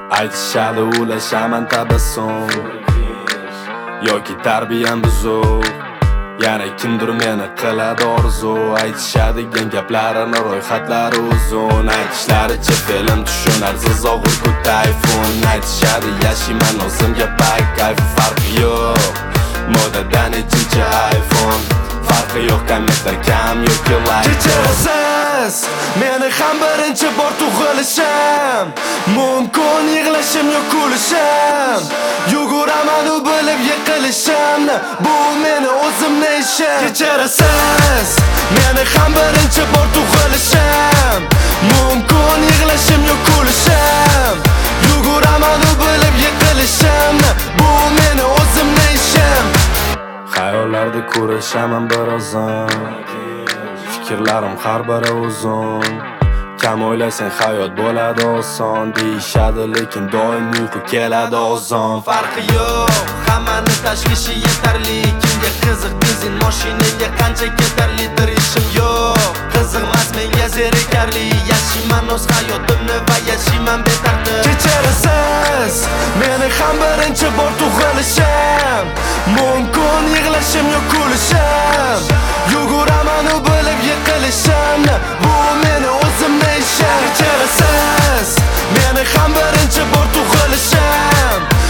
Aytishadi ulashaman tabassum yoki tarbiyam buzuq. Yana kimdir meni qiladi orzu. Aytishadigan gaplarini ro'yxatlari uzun. Aytishlaricha film tushunar zizog'ur tayfun. Aytishadi yashayman o'zimga bak kayf farqi yo'q. Modadan ichinchi iPhone farqi yo'q, kommentlar kam yoki like. Kechirasiz meni ham birinchi bor tug'ilishim. Mumkin yig'lashim yo kulishim. Yuguraman u bilib yiqilishimni. Bu meni o'zimni ishim. Kechirasiz meni ham birinchi bor tug'ilishim. Mumkin yig'lashim yo kulishim. Yuguraman u bilib yiqilishimni. Bu meni o'zimni ishim. Xayollarda kurashaman birozdan. Fikrlarim har biri uzun. Kam o'ylasang hayot bo'ladi oson. Deyishadi lekin doim uyqu keladi ozon. Farqi yo'q, hammani tashvishi yetarli. Kimga qiziq benzin mashinaga qancha ketarlidir ishim yo'q. Qiziqmas menga zerikarli. Yashayman o'z hayotimni va yashayman betartib. Kechirasiz meni ham birinchi bor tug'ilishim. Mumkin yig'lashim yo kulishim. Yuguraman u bilib yiqilishimni. Bu meni o'zimni ishim. Kechirasiz meni ham birinchi bor tug'ilishim.